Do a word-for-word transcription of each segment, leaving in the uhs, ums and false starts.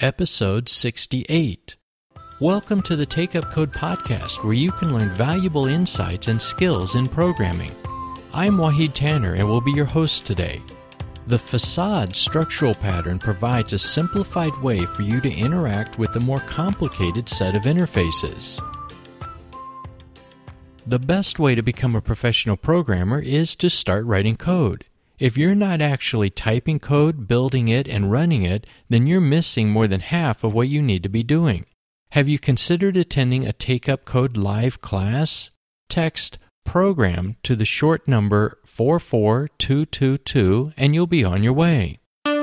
Episode sixty-eight. Welcome to the Take Up Code podcast, where you can learn valuable insights and skills in programming. I'm Wahid Tanner and will be your host today. The facade structural pattern provides a simplified way for you to interact with a more complicated set of interfaces. The best way to become a professional programmer is to start writing code. If you're not actually typing code, building it, and running it, then you're missing more than half of what you need to be doing. Have you considered attending a Take Up Code live class? Text program to the short number four four two two two and you'll be on your way.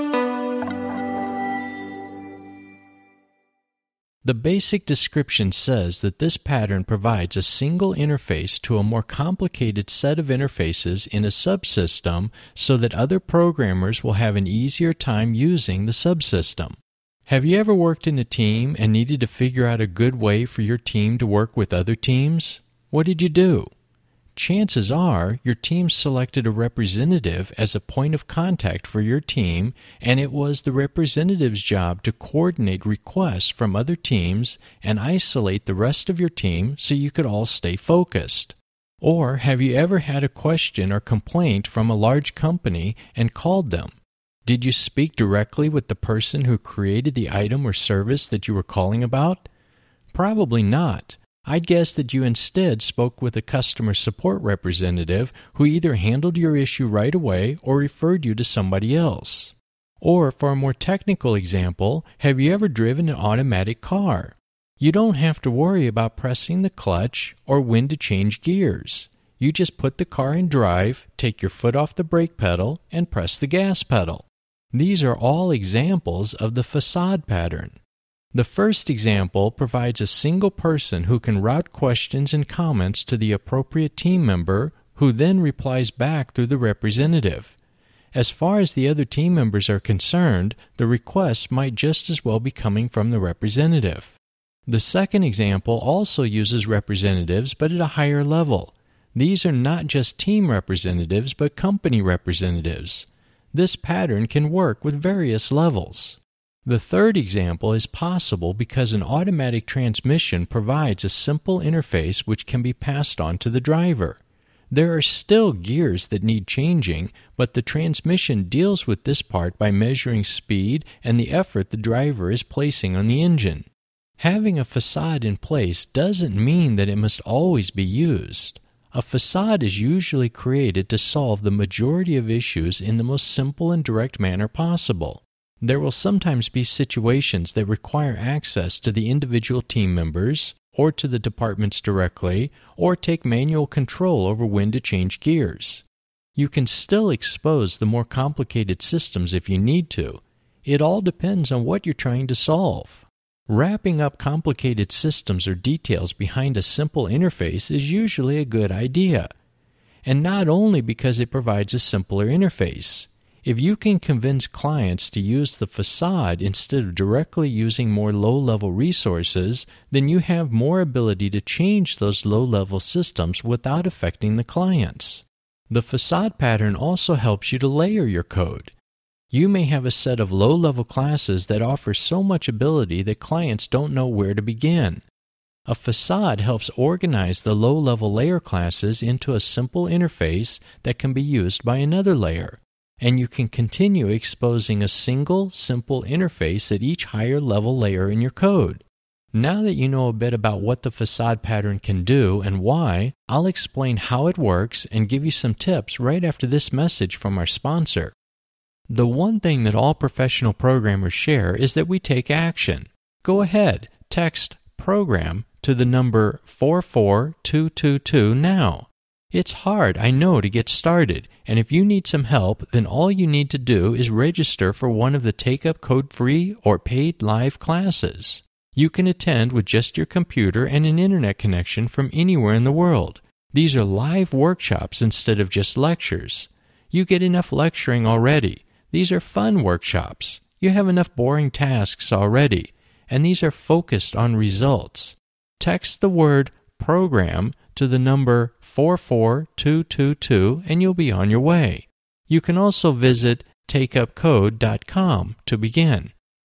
The basic description says that this pattern provides a single interface to a more complicated set of interfaces in a subsystem so that other programmers will have an easier time using the subsystem. Have you ever worked in a team and needed to figure out a good way for your team to work with other teams? What did you do? Chances are your team selected a representative as a point of contact for your team, and it was the representative's job to coordinate requests from other teams and isolate the rest of your team so you could all stay focused. Or have you ever had a question or complaint from a large company and called them? Did you speak directly with the person who created the item or service that you were calling about? Probably not. I'd guess that you instead spoke with a customer support representative who either handled your issue right away or referred you to somebody else. Or, for a more technical example, have you ever driven an automatic car? You don't have to worry about pressing the clutch or when to change gears. You just put the car in drive, take your foot off the brake pedal, and press the gas pedal. These are all examples of the facade pattern. The first example provides a single person who can route questions and comments to the appropriate team member, who then replies back through the representative. As far as the other team members are concerned, the requests might just as well be coming from the representative. The second example also uses representatives, but at a higher level. These are not just team representatives, but company representatives. This pattern can work with various levels. The third example is possible because an automatic transmission provides a simple interface which can be passed on to the driver. There are still gears that need changing, but the transmission deals with this part by measuring speed and the effort the driver is placing on the engine. Having a facade in place doesn't mean that it must always be used. A facade is usually created to solve the majority of issues in the most simple and direct manner possible. There will sometimes be situations that require access to the individual team members, or to the departments directly, or take manual control over when to change gears. You can still expose the more complicated systems if you need to. It all depends on what you're trying to solve. Wrapping up complicated systems or details behind a simple interface is usually a good idea. And not only because it provides a simpler interface. If you can convince clients to use the facade instead of directly using more low-level resources, then you have more ability to change those low-level systems without affecting the clients. The facade pattern also helps you to layer your code. You may have a set of low-level classes that offer so much ability that clients don't know where to begin. A facade helps organize the low-level layer classes into a simple interface that can be used by another layer. And you can continue exposing a single, simple interface at each higher level layer in your code. Now that you know a bit about what the facade pattern can do and why, I'll explain how it works and give you some tips right after this message from our sponsor. The one thing that all professional programmers share is that we take action. Go ahead, text program to the number four four two two two now. It's hard, I know, to get started, and if you need some help, then all you need to do is register for one of the Take Up Code free or paid live classes. You can attend with just your computer and an internet connection from anywhere in the world. These are live workshops instead of just lectures. You get enough lecturing already. These are fun workshops. You have enough boring tasks already, and these are focused on results. Text the word program to the number four four two two two and you'll be on your way. You can also visit take up code dot com to begin.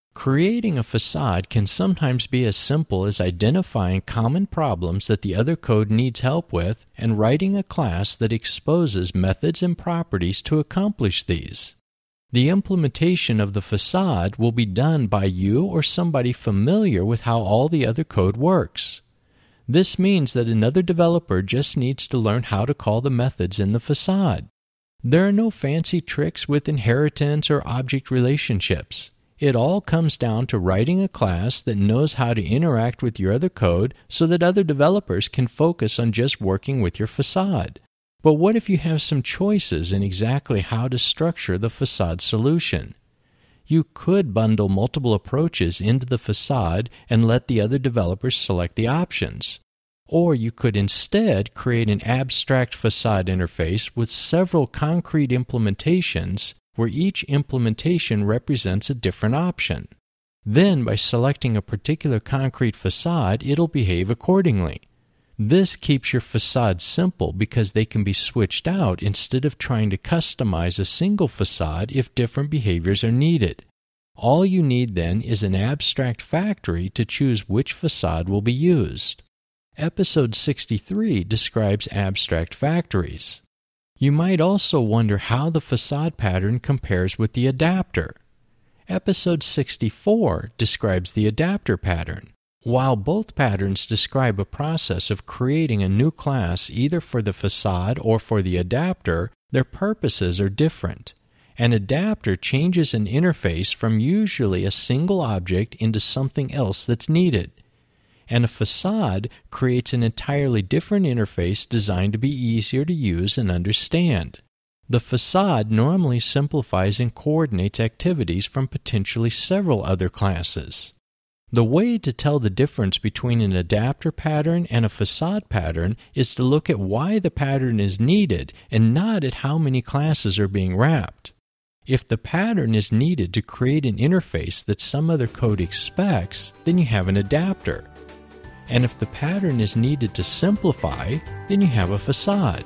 Creating a facade can sometimes be as simple as identifying common problems that the other code needs help with and writing a class that exposes methods and properties to accomplish these. The implementation of the facade will be done by you or somebody familiar with how all the other code works. This means that another developer just needs to learn how to call the methods in the facade. There are no fancy tricks with inheritance or object relationships. It all comes down to writing a class that knows how to interact with your other code so that other developers can focus on just working with your facade. But what if you have some choices in exactly how to structure the facade solution? You could bundle multiple approaches into the facade and let the other developers select the options. Or you could instead create an abstract facade interface with several concrete implementations where each implementation represents a different option. Then, by selecting a particular concrete facade, it'll behave accordingly. This keeps your facade simple because they can be switched out instead of trying to customize a single facade if different behaviors are needed. All you need then is an abstract factory to choose which facade will be used. Episode sixty-three describes abstract factories. You might also wonder how the facade pattern compares with the adapter. Episode sixty-four describes the adapter pattern. While both patterns describe a process of creating a new class either for the facade or for the adapter, their purposes are different. An adapter changes an interface from usually a single object into something else that's needed. And a facade creates an entirely different interface designed to be easier to use and understand. The facade normally simplifies and coordinates activities from potentially several other classes. The way to tell the difference between an adapter pattern and a facade pattern is to look at why the pattern is needed and not at how many classes are being wrapped. If the pattern is needed to create an interface that some other code expects, then you have an adapter. And if the pattern is needed to simplify, then you have a facade.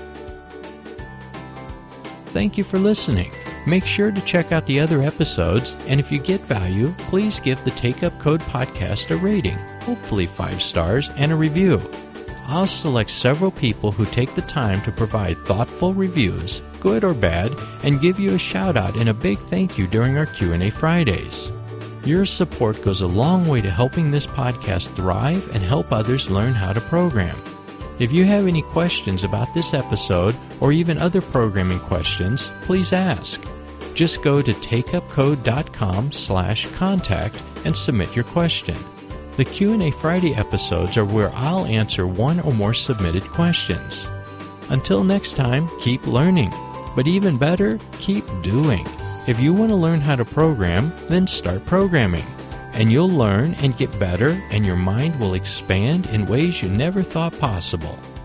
Thank you for listening. Make sure to check out the other episodes, and if you get value, please give the Take Up Code podcast a rating, hopefully five stars, and a review. I'll select several people who take the time to provide thoughtful reviews, good or bad, and give you a shout out and a big thank you during our Q and A Fridays. Your support goes a long way to helping this podcast thrive and help others learn how to program. If you have any questions about this episode or even other programming questions, please ask. Just go to takeupcode.com slash contact and submit your question. The Q and A Friday episodes are where I'll answer one or more submitted questions. Until next time, keep learning. But even better, keep doing. If you want to learn how to program, then start programming. And you'll learn and get better, and your mind will expand in ways you never thought possible.